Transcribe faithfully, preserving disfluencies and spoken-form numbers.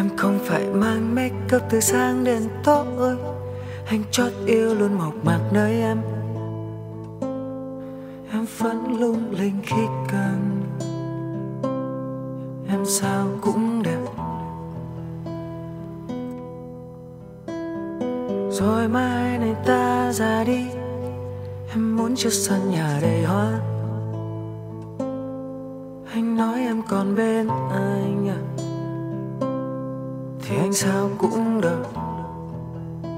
Em không phải mang make up từ sáng đến tối, anh chót yêu luôn mộc mạc nơi em. Em vẫn lung linh khi cần, em sao cũng đẹp. Rồi mai này ta ra đi, em muốn cho sân nhà đầy hoa. Anh nói em còn bên anh à, thì anh sao cũng được.